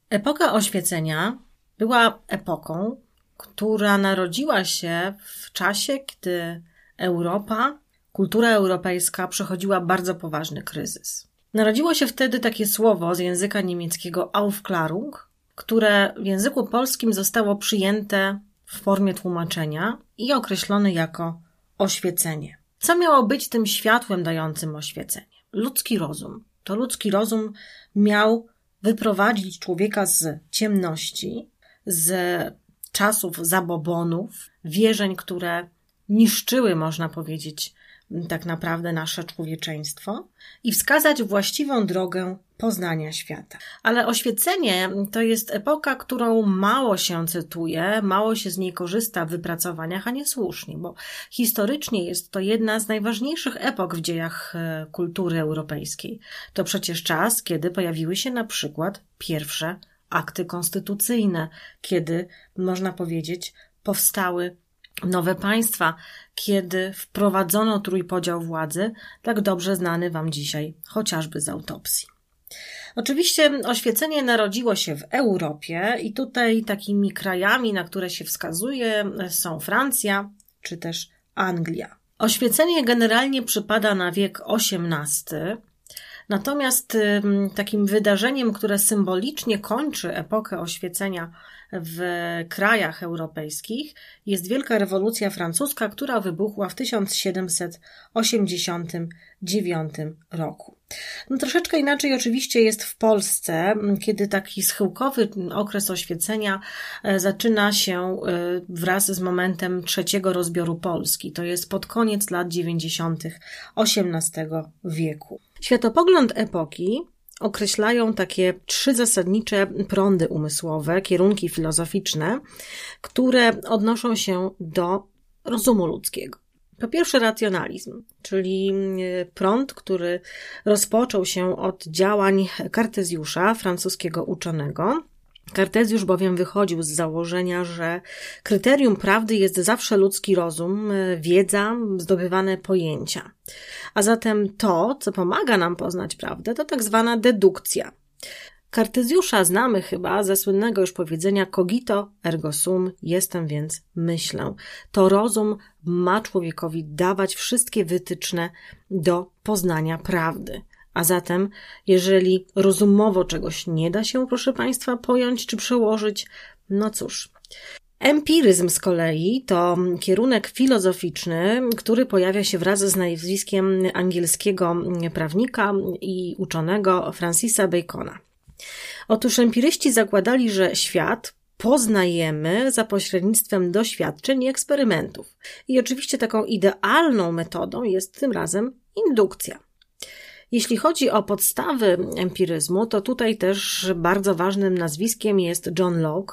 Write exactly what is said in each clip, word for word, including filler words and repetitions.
Epoka oświecenia była epoką, która narodziła się w czasie, gdy Europa, kultura europejska przechodziła bardzo poważny kryzys. Narodziło się wtedy takie słowo z języka niemieckiego Aufklärung, które w języku polskim zostało przyjęte w formie tłumaczenia i określone jako oświecenie. Co miało być tym światłem dającym oświecenie? Ludzki rozum. To ludzki rozum miał wyprowadzić człowieka z ciemności, z czasów zabobonów, wierzeń, które niszczyły, można powiedzieć, tak naprawdę nasze człowieczeństwo i wskazać właściwą drogę poznania świata. Ale oświecenie to jest epoka, którą mało się cytuje, mało się z niej korzysta w wypracowaniach, a niesłusznie, bo historycznie jest to jedna z najważniejszych epok w dziejach kultury europejskiej. To przecież czas, kiedy pojawiły się na przykład pierwsze akty konstytucyjne, kiedy, można powiedzieć, powstały nowe państwa, kiedy wprowadzono trójpodział władzy, tak dobrze znany Wam dzisiaj, chociażby z autopsji. Oczywiście oświecenie narodziło się w Europie i tutaj takimi krajami, na które się wskazuje, są Francja czy też Anglia. Oświecenie generalnie przypada na wiek osiemnasty, natomiast takim wydarzeniem, które symbolicznie kończy epokę oświecenia w krajach europejskich, jest Wielka Rewolucja Francuska, która wybuchła w tysiąc siedemset osiemdziesiątym dziewiątym roku. No troszeczkę inaczej oczywiście jest w Polsce, kiedy taki schyłkowy okres oświecenia zaczyna się wraz z momentem trzeciego rozbioru Polski. To jest pod koniec lat dziewięćdziesiątych osiemnastego wieku. Światopogląd epoki określają takie trzy zasadnicze prądy umysłowe, kierunki filozoficzne, które odnoszą się do rozumu ludzkiego. Po pierwsze racjonalizm, czyli prąd, który rozpoczął się od działań Kartezjusza, francuskiego uczonego. Kartezjusz bowiem wychodził z założenia, że kryterium prawdy jest zawsze ludzki rozum, wiedza, zdobywane pojęcia. A zatem to, co pomaga nam poznać prawdę, to tak zwana dedukcja. Kartezjusza znamy chyba ze słynnego już powiedzenia cogito ergo sum, jestem więc myślę. To rozum ma człowiekowi dawać wszystkie wytyczne do poznania prawdy. A zatem, jeżeli rozumowo czegoś nie da się, proszę Państwa, pojąć czy przełożyć, no cóż. Empiryzm z kolei to kierunek filozoficzny, który pojawia się wraz z nazwiskiem angielskiego prawnika i uczonego Francisa Bacona. Otóż empiryści zakładali, że świat poznajemy za pośrednictwem doświadczeń i eksperymentów. I oczywiście taką idealną metodą jest tym razem indukcja. Jeśli chodzi o podstawy empiryzmu, to tutaj też bardzo ważnym nazwiskiem jest John Locke.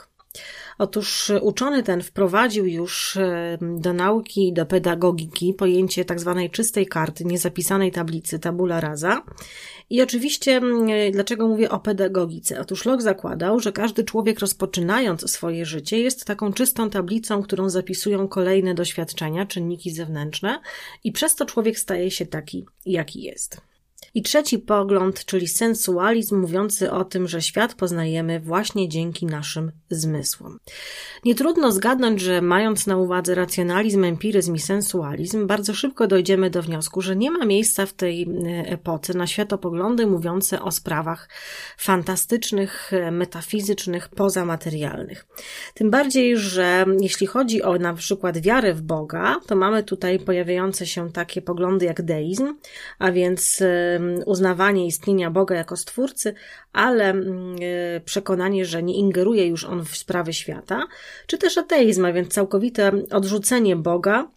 Otóż uczony ten wprowadził już do nauki, do pedagogiki pojęcie tak zwanej czystej karty, niezapisanej tablicy, tabula rasa. I oczywiście, dlaczego mówię o pedagogice? Otóż Locke zakładał, że każdy człowiek rozpoczynając swoje życie jest taką czystą tablicą, którą zapisują kolejne doświadczenia, czynniki zewnętrzne i przez to człowiek staje się taki, jaki jest. I trzeci pogląd, czyli sensualizm, mówiący o tym, że świat poznajemy właśnie dzięki naszym zmysłom. Nie trudno zgadnąć, że mając na uwadze racjonalizm, empiryzm i sensualizm, bardzo szybko dojdziemy do wniosku, że nie ma miejsca w tej epoce na światopoglądy mówiące o sprawach fantastycznych, metafizycznych, pozamaterialnych. Tym bardziej, że jeśli chodzi o na przykład wiarę w Boga, to mamy tutaj pojawiające się takie poglądy jak deizm, a więc uznawanie istnienia Boga jako stwórcy, ale przekonanie, że nie ingeruje już on w sprawy świata, czy też ateizm, a więc całkowite odrzucenie Boga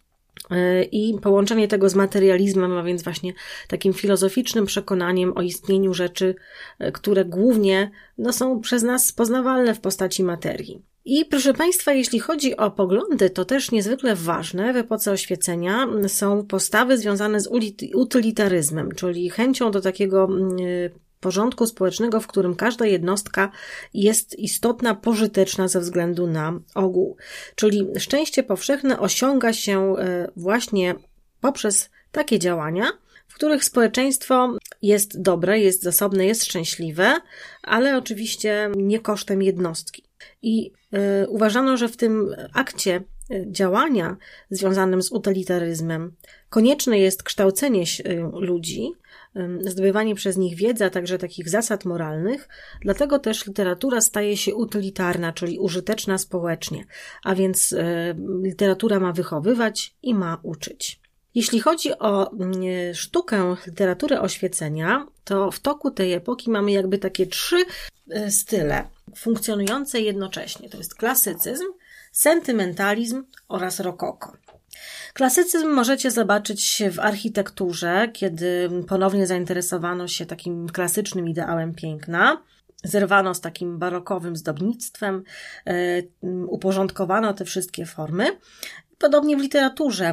i połączenie tego z materializmem, a więc właśnie takim filozoficznym przekonaniem o istnieniu rzeczy, które głównie no, są przez nas poznawalne w postaci materii. I proszę Państwa, jeśli chodzi o poglądy, to też niezwykle ważne w epoce oświecenia są postawy związane z utylitaryzmem, czyli chęcią do takiego porządku społecznego, w którym każda jednostka jest istotna, pożyteczna ze względu na ogół. Czyli szczęście powszechne osiąga się właśnie poprzez takie działania, w których społeczeństwo jest dobre, jest zasobne, jest szczęśliwe, ale oczywiście nie kosztem jednostki. I y, uważano, że w tym akcie działania związanym z utylitaryzmem konieczne jest kształcenie ludzi, zdobywanie przez nich wiedzy, a także takich zasad moralnych, dlatego też literatura staje się utylitarna, czyli użyteczna społecznie, a więc literatura ma wychowywać i ma uczyć. Jeśli chodzi o sztukę literatury oświecenia, to w toku tej epoki mamy jakby takie trzy style funkcjonujące jednocześnie. To jest klasycyzm, sentymentalizm oraz rokoko. Klasycyzm możecie zobaczyć w architekturze, kiedy ponownie zainteresowano się takim klasycznym ideałem piękna. Zerwano z takim barokowym zdobnictwem, uporządkowano te wszystkie formy. Podobnie w literaturze.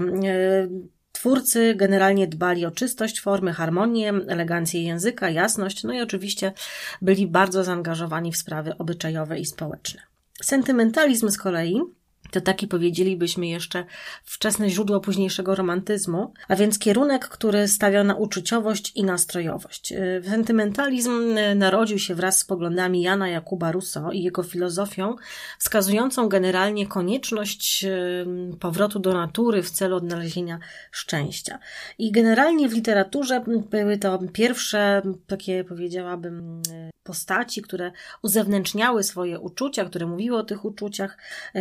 Twórcy generalnie dbali o czystość formy, harmonię, elegancję języka, jasność, no i oczywiście byli bardzo zaangażowani w sprawy obyczajowe i społeczne. Sentymentalizm z kolei to taki, powiedzielibyśmy, jeszcze wczesne źródło późniejszego romantyzmu, a więc kierunek, który stawia na uczuciowość i nastrojowość. Sentymentalizm narodził się wraz z poglądami Jana Jakuba Rousseau i jego filozofią, wskazującą generalnie konieczność powrotu do natury w celu odnalezienia szczęścia. I generalnie w literaturze były to pierwsze takie, powiedziałabym, postaci, które uzewnętrzniały swoje uczucia, które mówiły o tych uczuciach.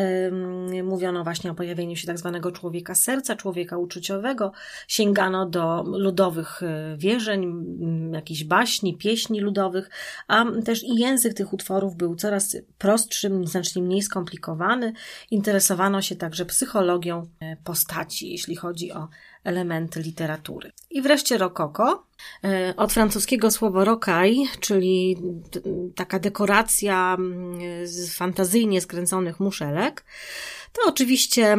Mówiono właśnie o pojawieniu się tak zwanego człowieka serca, człowieka uczuciowego. Sięgano do ludowych wierzeń, jakichś baśni, pieśni ludowych, a też i język tych utworów był coraz prostszym, znacznie mniej skomplikowany. Interesowano się także psychologią postaci, jeśli chodzi o elementy literatury. I wreszcie rokoko. Od francuskiego słowo rocaille, czyli taka dekoracja z fantazyjnie skręconych muszelek. To oczywiście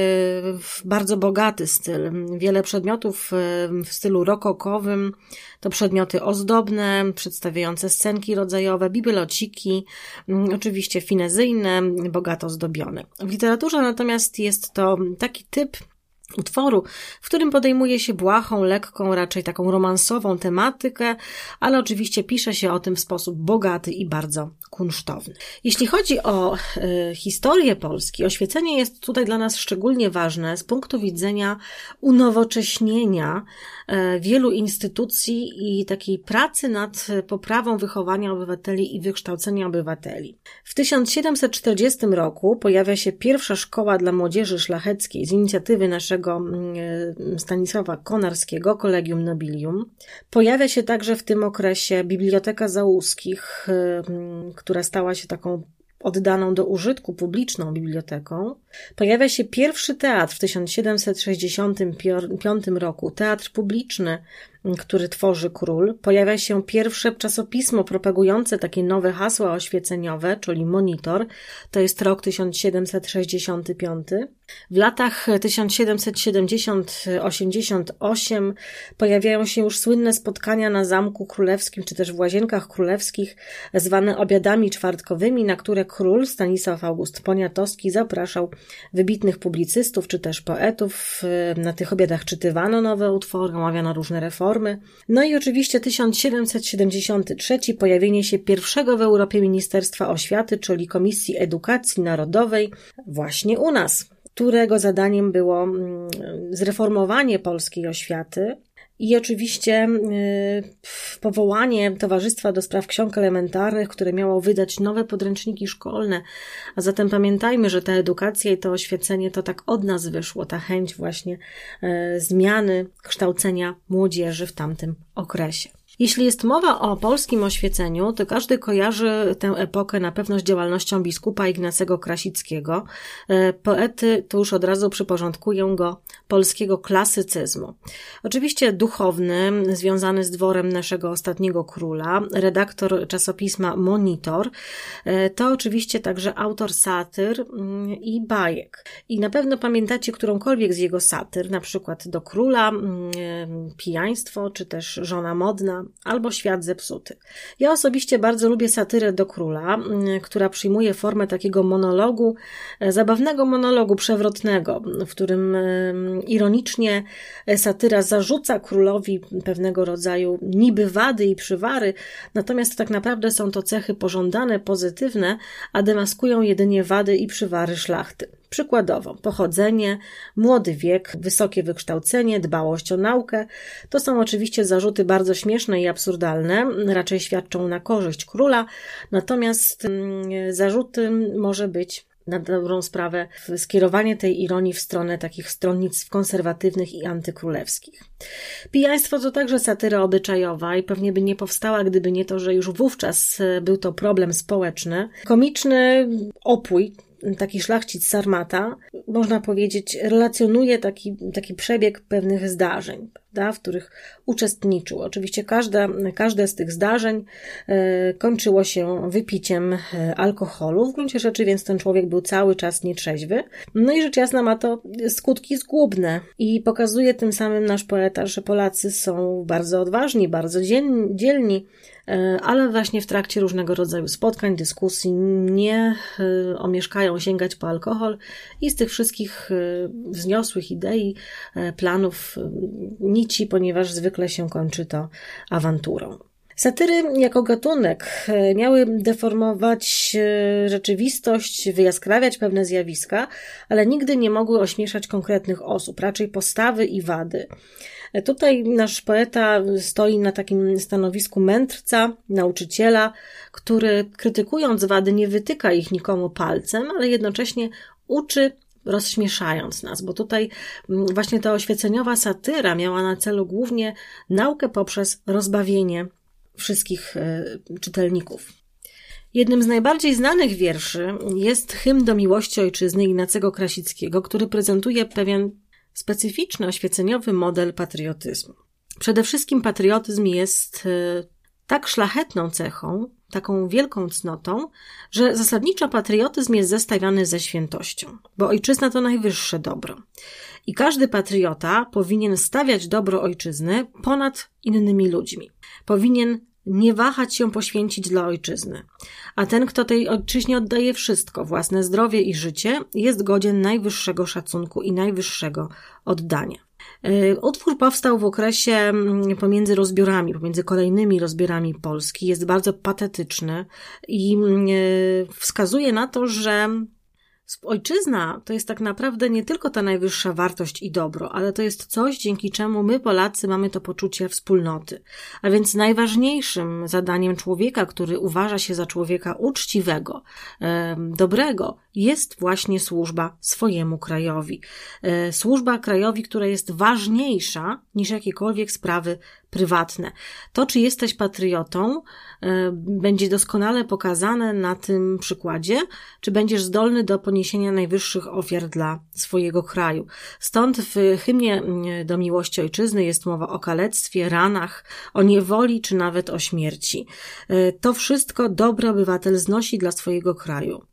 bardzo bogaty styl. Wiele przedmiotów w stylu rokokowym to przedmioty ozdobne, przedstawiające scenki rodzajowe, bibelociki, oczywiście finezyjne, bogato zdobione. W literaturze natomiast jest to taki typ utworu, w którym podejmuje się błahą, lekką, raczej taką romansową tematykę, ale oczywiście pisze się o tym w sposób bogaty i bardzo kunsztowny. Jeśli chodzi o y, historię Polski, oświecenie jest tutaj dla nas szczególnie ważne z punktu widzenia unowocześnienia y, wielu instytucji i takiej pracy nad poprawą wychowania obywateli i wykształcenia obywateli. W tysiąc siedemset czterdziestym roku pojawia się pierwsza szkoła dla młodzieży szlacheckiej z inicjatywy naszego Stanisława Konarskiego, Collegium Nobilium. Pojawia się także w tym okresie Biblioteka Załuskich, która stała się taką oddaną do użytku publiczną biblioteką. Pojawia się pierwszy teatr w tysiąc siedemset sześćdziesiątym piątym roku, teatr publiczny, który tworzy król. Pojawia się pierwsze czasopismo propagujące takie nowe hasła oświeceniowe, czyli Monitor. To jest rok tysiąc siedemset sześćdziesiąty piąty. W latach tysiąc siedemset siedemdziesiątym do osiemdziesiątego ósmego pojawiają się już słynne spotkania na Zamku Królewskim, czy też w Łazienkach Królewskich, zwane obiadami czwartkowymi, na które król Stanisław August Poniatowski zapraszał wybitnych publicystów, czy też poetów. Na tych obiadach czytywano nowe utwory, omawiano różne reformy. No i oczywiście tysiąc siedemset siedemdziesiąty trzeci pojawienie się pierwszego w Europie Ministerstwa Oświaty, czyli Komisji Edukacji Narodowej właśnie u nas, którego zadaniem było zreformowanie polskiej oświaty i oczywiście powołanie Towarzystwa do Spraw Ksiąg Elementarnych, które miało wydać nowe podręczniki szkolne. A zatem pamiętajmy, że ta edukacja i to oświecenie to tak od nas wyszło, ta chęć właśnie zmiany, kształcenia młodzieży w tamtym okresie. Jeśli jest mowa o polskim oświeceniu, to każdy kojarzy tę epokę na pewno z działalnością biskupa Ignacego Krasickiego. Poety tu już od razu przyporządkują go polskiego klasycyzmu. Oczywiście duchowny, związany z dworem naszego ostatniego króla, redaktor czasopisma Monitor, to oczywiście także autor satyr i bajek. I na pewno pamiętacie którąkolwiek z jego satyr, na przykład do króla, pijaństwo, czy też żona modna, albo Świat zepsuty. Ja osobiście bardzo lubię satyrę do króla, która przyjmuje formę takiego monologu, zabawnego monologu przewrotnego, w którym ironicznie satyra zarzuca królowi pewnego rodzaju niby wady i przywary, natomiast tak naprawdę są to cechy pożądane, pozytywne, a demaskują jedynie wady i przywary szlachty. Przykładowo, pochodzenie, młody wiek, wysokie wykształcenie, dbałość o naukę. To są oczywiście zarzuty bardzo śmieszne i absurdalne, raczej świadczą na korzyść króla, natomiast zarzuty może być na dobrą sprawę skierowanie tej ironii w stronę takich stronnictw konserwatywnych i antykrólewskich. Pijaństwo to także satyra obyczajowa i pewnie by nie powstała, gdyby nie to, że już wówczas był to problem społeczny. Komiczny opój, taki szlachcic Sarmata, można powiedzieć, relacjonuje taki, taki przebieg pewnych zdarzeń, prawda, w których uczestniczył. Oczywiście każde, każde z tych zdarzeń e, kończyło się wypiciem alkoholu. W gruncie rzeczy więc ten człowiek był cały czas nietrzeźwy. No i rzecz jasna ma to skutki zgubne i pokazuje tym samym nasz poeta, że Polacy są bardzo odważni, bardzo dzielni, dzielni ale właśnie w trakcie różnego rodzaju spotkań, dyskusji nie omieszkają sięgać po alkohol i z tych wszystkich wzniosłych idei, planów nici, ponieważ zwykle się kończy to awanturą. Satyry jako gatunek miały deformować rzeczywistość, wyjaskrawiać pewne zjawiska, ale nigdy nie mogły ośmieszać konkretnych osób, raczej postawy i wady. Tutaj nasz poeta stoi na takim stanowisku mędrca, nauczyciela, który krytykując wady nie wytyka ich nikomu palcem, ale jednocześnie uczy, rozśmieszając nas, bo tutaj właśnie ta oświeceniowa satyra miała na celu głównie naukę poprzez rozbawienie wszystkich czytelników. Jednym z najbardziej znanych wierszy jest hymn do miłości ojczyzny Ignacego Krasickiego, który prezentuje pewien specyficzny, oświeceniowy model patriotyzmu. Przede wszystkim patriotyzm jest tak szlachetną cechą, taką wielką cnotą, że zasadniczo patriotyzm jest zestawiany ze świętością, bo ojczyzna to najwyższe dobro. I każdy patriota powinien stawiać dobro ojczyzny ponad innymi ludźmi. Powinien nie wahać się poświęcić dla ojczyzny. A ten, kto tej ojczyźnie oddaje wszystko, własne zdrowie i życie, jest godzien najwyższego szacunku i najwyższego oddania. Utwór powstał w okresie pomiędzy rozbiorami, pomiędzy kolejnymi rozbiorami Polski. Jest bardzo patetyczny i wskazuje na to, że ojczyzna to jest tak naprawdę nie tylko ta najwyższa wartość i dobro, ale to jest coś, dzięki czemu my, Polacy, mamy to poczucie wspólnoty. A więc najważniejszym zadaniem człowieka, który uważa się za człowieka uczciwego, e, dobrego, jest właśnie służba swojemu krajowi. E, służba krajowi, która jest ważniejsza niż jakiekolwiek sprawy prywatne. To, czy jesteś patriotą, będzie doskonale pokazane na tym przykładzie, czy będziesz zdolny do poniesienia najwyższych ofiar dla swojego kraju. Stąd w hymnie do miłości ojczyzny jest mowa o kalectwie, ranach, o niewoli, czy nawet o śmierci. To wszystko dobry obywatel znosi dla swojego kraju.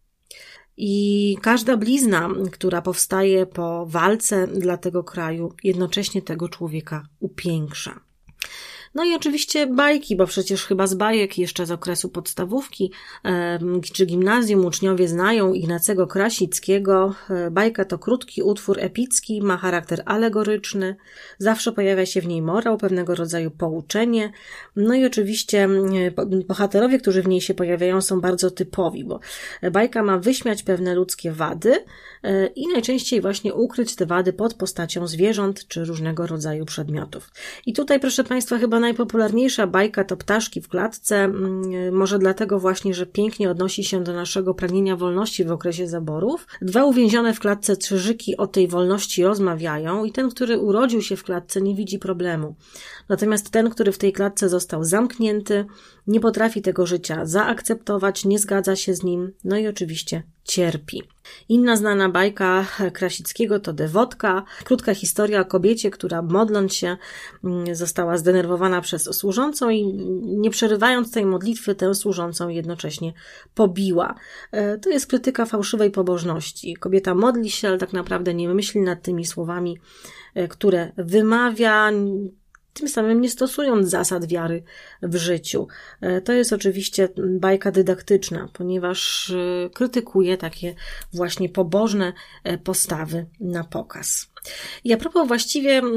I każda blizna, która powstaje po walce dla tego kraju, jednocześnie tego człowieka upiększa. No i oczywiście bajki, bo przecież chyba z bajek jeszcze z okresu podstawówki e, czy gimnazjum uczniowie znają Ignacego Krasickiego. E, bajka to krótki utwór epicki, ma charakter alegoryczny, zawsze pojawia się w niej morał, pewnego rodzaju pouczenie. No i oczywiście e, bohaterowie, którzy w niej się pojawiają, są bardzo typowi, bo bajka ma wyśmiać pewne ludzkie wady e, i najczęściej właśnie ukryć te wady pod postacią zwierząt czy różnego rodzaju przedmiotów. I tutaj, proszę Państwa, chyba najpopularniejsza bajka to Ptaszki w klatce, może dlatego właśnie, że pięknie odnosi się do naszego pragnienia wolności w okresie zaborów. Dwa uwięzione w klatce trzyżyki o tej wolności rozmawiają i ten, który urodził się w klatce, nie widzi problemu. Natomiast ten, który w tej klatce został zamknięty, nie potrafi tego życia zaakceptować, nie zgadza się z nim, no i oczywiście cierpi. Inna znana bajka Krasickiego to Dewotka, krótka historia o kobiecie, która modląc się została zdenerwowana przez służącą i nie przerywając tej modlitwy tę służącą jednocześnie pobiła. To jest krytyka fałszywej pobożności. Kobieta modli się, ale tak naprawdę nie myśli nad tymi słowami, które wymawia, tym samym nie stosując zasad wiary w życiu. To jest oczywiście bajka dydaktyczna, ponieważ krytykuje takie właśnie pobożne postawy na pokaz. I a propos właściwie e,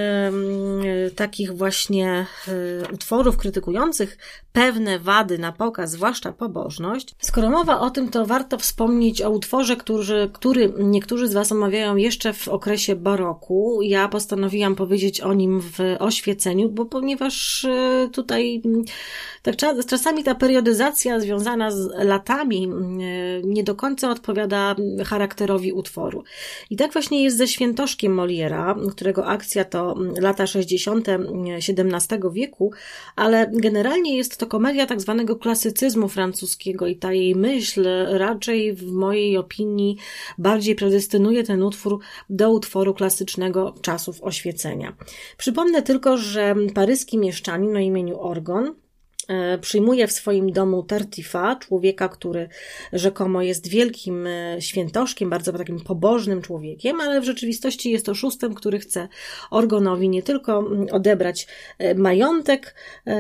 e, takich właśnie e, utworów krytykujących pewne wady na pokaz, zwłaszcza pobożność, skoro mowa o tym, to warto wspomnieć o utworze, który, który niektórzy z Was omawiają jeszcze w okresie baroku. Ja postanowiłam powiedzieć o nim w oświeceniu, bo ponieważ e, tutaj tak czasami ta periodyzacja związana z latami e, nie do końca odpowiada charakterowi utworu. I tak właśnie jest ze Świętoszkiem Molière'a, którego akcja to lata sześćdziesiąte siedemnastego wieku, ale generalnie jest to komedia tak zwanego klasycyzmu francuskiego i ta jej myśl raczej w mojej opinii bardziej predestynuje ten utwór do utworu klasycznego czasów oświecenia. Przypomnę tylko, że paryski mieszczanin o imieniu Orgon przyjmuje w swoim domu Tartifa, człowieka, który rzekomo jest wielkim świętoszkiem, bardzo takim pobożnym człowiekiem, ale w rzeczywistości jest oszustem, który chce Orgonowi nie tylko odebrać majątek,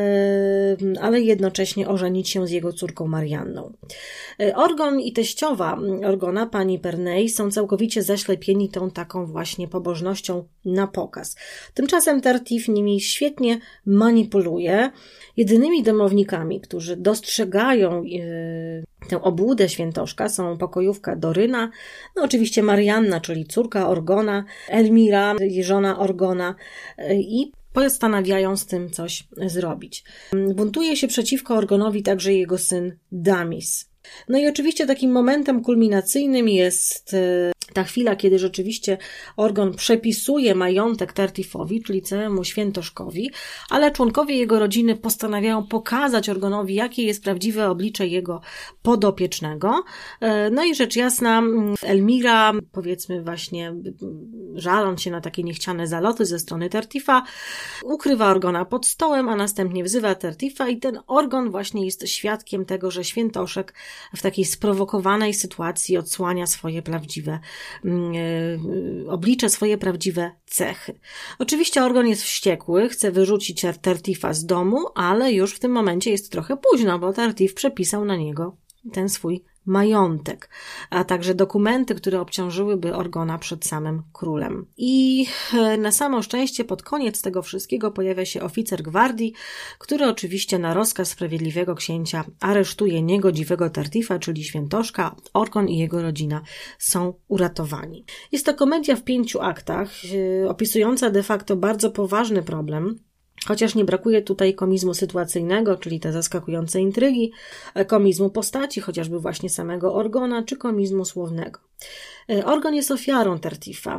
ale jednocześnie ożenić się z jego córką Marianną. Orgon i teściowa Orgona, pani Pernay, są całkowicie zaślepieni tą taką właśnie pobożnością na pokaz. Tymczasem Tartif nimi świetnie manipuluje. Jedynymi domownikami, którzy dostrzegają yy, tę obłudę świętoszka, są pokojówka Doryna, no oczywiście Marianna, czyli córka Orgona, Elmira, żona Orgona yy, i postanawiają z tym coś zrobić. Buntuje się przeciwko Orgonowi także jego syn Damis. No i oczywiście takim momentem kulminacyjnym jest ta chwila, kiedy rzeczywiście Orgon przepisuje majątek Tartifowi, czyli całemu świętoszkowi, ale członkowie jego rodziny postanawiają pokazać Orgonowi, jakie jest prawdziwe oblicze jego podopiecznego. No i rzecz jasna, Elmira, powiedzmy właśnie żaląc się na takie niechciane zaloty ze strony Tartifa, ukrywa Orgona pod stołem, a następnie wzywa Tartifa i ten Orgon właśnie jest świadkiem tego, że świętoszek w takiej sprowokowanej sytuacji odsłania swoje prawdziwe oblicze, swoje prawdziwe cechy. Oczywiście Orgon jest wściekły, chce wyrzucić Tartifa z domu, ale już w tym momencie jest trochę późno, bo Tartif przepisał na niego ten swój majątek, a także dokumenty, które obciążyłyby Orgona przed samym królem. I na samo szczęście pod koniec tego wszystkiego pojawia się oficer gwardii, który oczywiście na rozkaz sprawiedliwego księcia aresztuje niegodziwego Tartifa, czyli świętoszka. Orgon i jego rodzina są uratowani. Jest to komedia w pięciu aktach, opisująca de facto bardzo poważny problem, chociaż nie brakuje tutaj komizmu sytuacyjnego, czyli te zaskakujące intrygi, komizmu postaci, chociażby właśnie samego Orgona, czy komizmu słownego. Orgon jest ofiarą Tartifa.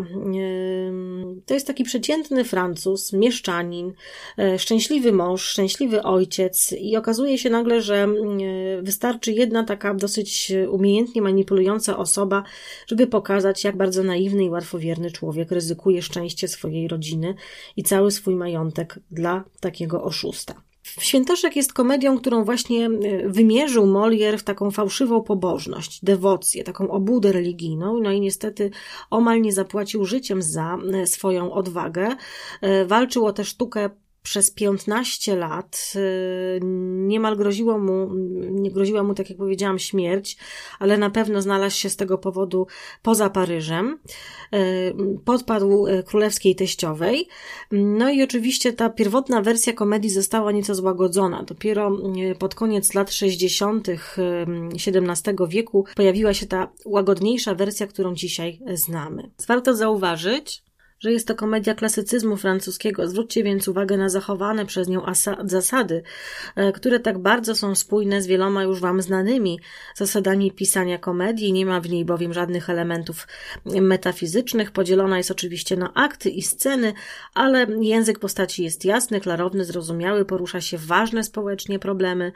To jest taki przeciętny Francuz, mieszczanin, szczęśliwy mąż, szczęśliwy ojciec i okazuje się nagle, że wystarczy jedna taka dosyć umiejętnie manipulująca osoba, żeby pokazać, jak bardzo naiwny i łatwowierny człowiek ryzykuje szczęście swojej rodziny i cały swój majątek dla takiego oszusta. Świętoszek jest komedią, którą właśnie wymierzył Molière w taką fałszywą pobożność, dewocję, taką obłudę religijną, no i niestety omal nie zapłacił życiem za swoją odwagę. Walczył o tę sztukę przez piętnaście lat, niemal groziło mu, nie groziła mu, tak jak powiedziałam, śmierć, ale na pewno znalazł się z tego powodu poza Paryżem. Podpadł królewskiej teściowej. No i oczywiście ta pierwotna wersja komedii została nieco złagodzona. Dopiero pod koniec lat sześćdziesiątych siedemnastego wieku pojawiła się ta łagodniejsza wersja, którą dzisiaj znamy. Warto zauważyć, że jest to komedia klasycyzmu francuskiego. Zwróćcie więc uwagę na zachowane przez nią zasady, które tak bardzo są spójne z wieloma już Wam znanymi zasadami pisania komedii. Nie ma w niej bowiem żadnych elementów metafizycznych. Podzielona jest oczywiście na akty i sceny, ale język postaci jest jasny, klarowny, zrozumiały, porusza się ważne społecznie problemy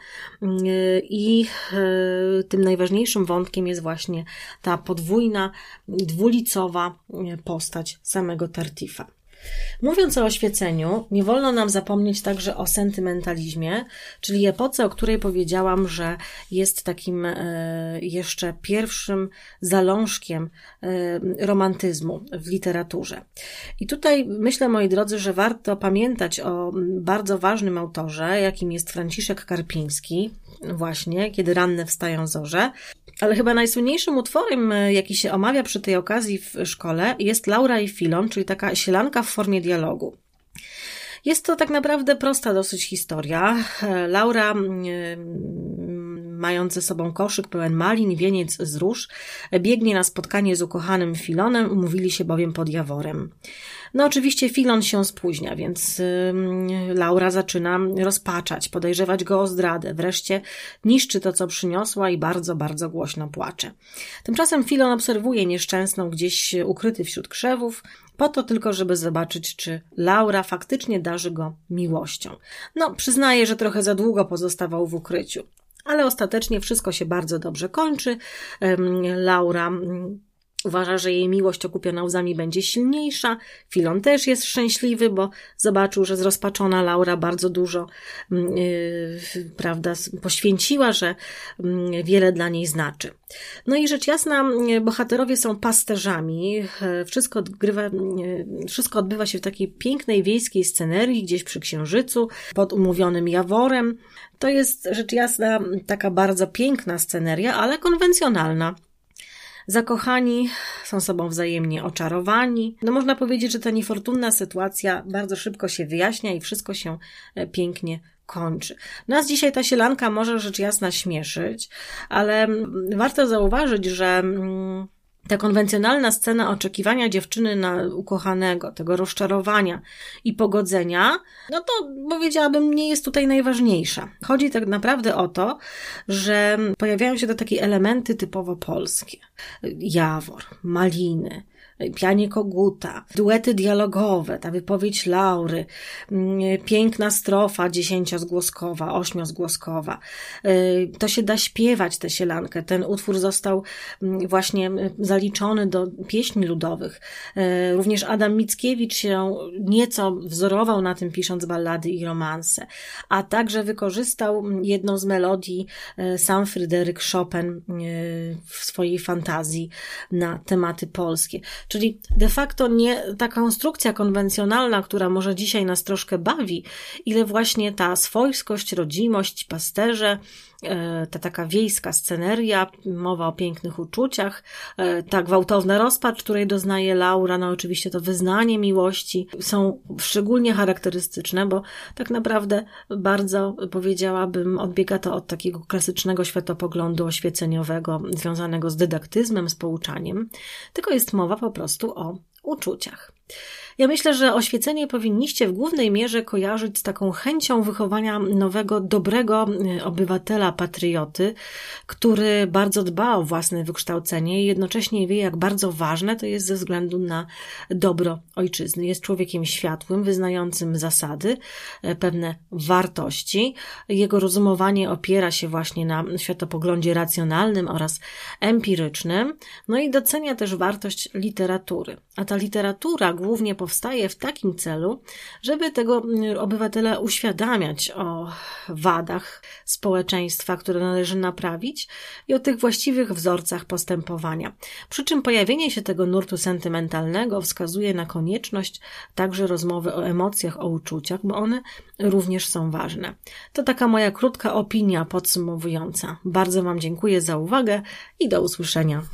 i tym najważniejszym wątkiem jest właśnie ta podwójna, dwulicowa postać samego Tartifa. Mówiąc o oświeceniu, nie wolno nam zapomnieć także o sentymentalizmie, czyli epoce, o której powiedziałam, że jest takim jeszcze pierwszym zalążkiem romantyzmu w literaturze. I tutaj myślę, moi drodzy, że warto pamiętać o bardzo ważnym autorze, jakim jest Franciszek Karpiński, właśnie, Kiedy ranne wstają zorze. Ale chyba najsłynniejszym utworem, jaki się omawia przy tej okazji w szkole, jest Laura i Filon, czyli taka sielanka w formie dialogu. Jest to tak naprawdę prosta dosyć historia. Laura, mając ze sobą koszyk pełen malin, wieniec z róż, biegnie na spotkanie z ukochanym Filonem, umówili się bowiem pod Jaworem. No oczywiście Filon się spóźnia, więc Laura zaczyna rozpaczać, podejrzewać go o zdradę. Wreszcie niszczy to, co przyniosła i bardzo, bardzo głośno płacze. Tymczasem Filon obserwuje nieszczęsną gdzieś ukryty wśród krzewów, po to tylko, żeby zobaczyć, czy Laura faktycznie darzy go miłością. No, przyznaje, że trochę za długo pozostawał w ukryciu, ale ostatecznie wszystko się bardzo dobrze kończy. Laura uważa, że jej miłość okupiona łzami będzie silniejsza. Filon też jest szczęśliwy, bo zobaczył, że zrozpaczona Laura bardzo dużo yy, prawda, poświęciła, że yy, wiele dla niej znaczy. No i rzecz jasna, bohaterowie są pasterzami. Wszystko, odgrywa, yy, wszystko odbywa się w takiej pięknej wiejskiej scenerii, gdzieś przy Księżycu, pod umówionym Jaworem. To jest rzecz jasna taka bardzo piękna sceneria, ale konwencjonalna. Zakochani są sobą wzajemnie oczarowani. No można powiedzieć, że ta niefortunna sytuacja bardzo szybko się wyjaśnia i wszystko się pięknie kończy. Nas dzisiaj ta sielanka może rzecz jasna śmieszyć, ale warto zauważyć, że ta konwencjonalna scena oczekiwania dziewczyny na ukochanego, tego rozczarowania i pogodzenia, no to powiedziałabym, nie jest tutaj najważniejsza. Chodzi tak naprawdę o to, że pojawiają się to takie elementy typowo polskie. Jawor, maliny, pianie koguta, duety dialogowe, ta wypowiedź Laury, piękna strofa dziesięciozgłoskowa, ośmiozgłoskowa. To się da śpiewać tę sielankę. Ten utwór został właśnie zaliczony do pieśni ludowych. Również Adam Mickiewicz się nieco wzorował na tym, pisząc ballady i romanse, a także wykorzystał jedną z melodii sam Fryderyk Chopin w swojej fantazji na tematy polskie. Czyli de facto nie ta konstrukcja konwencjonalna, która może dzisiaj nas troszkę bawi, ile właśnie ta swojskość, rodzimość, pasterze, ta taka wiejska sceneria, mowa o pięknych uczuciach, ta gwałtowna rozpacz, której doznaje Laura, no oczywiście to wyznanie miłości, są szczególnie charakterystyczne, bo tak naprawdę bardzo, powiedziałabym, odbiega to od takiego klasycznego światopoglądu oświeceniowego, związanego z dydaktyzmem, z pouczaniem, tylko jest mowa po prostu o uczuciach. Ja myślę, że oświecenie powinniście w głównej mierze kojarzyć z taką chęcią wychowania nowego, dobrego obywatela, patrioty, który bardzo dba o własne wykształcenie i jednocześnie wie, jak bardzo ważne to jest ze względu na dobro ojczyzny. Jest człowiekiem światłym, wyznającym zasady, pewne wartości. Jego rozumowanie opiera się właśnie na światopoglądzie racjonalnym oraz empirycznym. No i docenia też wartość literatury. A ta literatura głównie powstaje w takim celu, żeby tego obywatela uświadamiać o wadach społeczeństwa, które należy naprawić i o tych właściwych wzorcach postępowania. Przy czym pojawienie się tego nurtu sentymentalnego wskazuje na konieczność także rozmowy o emocjach, o uczuciach, bo one również są ważne. To taka moja krótka opinia podsumowująca. Bardzo Wam dziękuję za uwagę i do usłyszenia.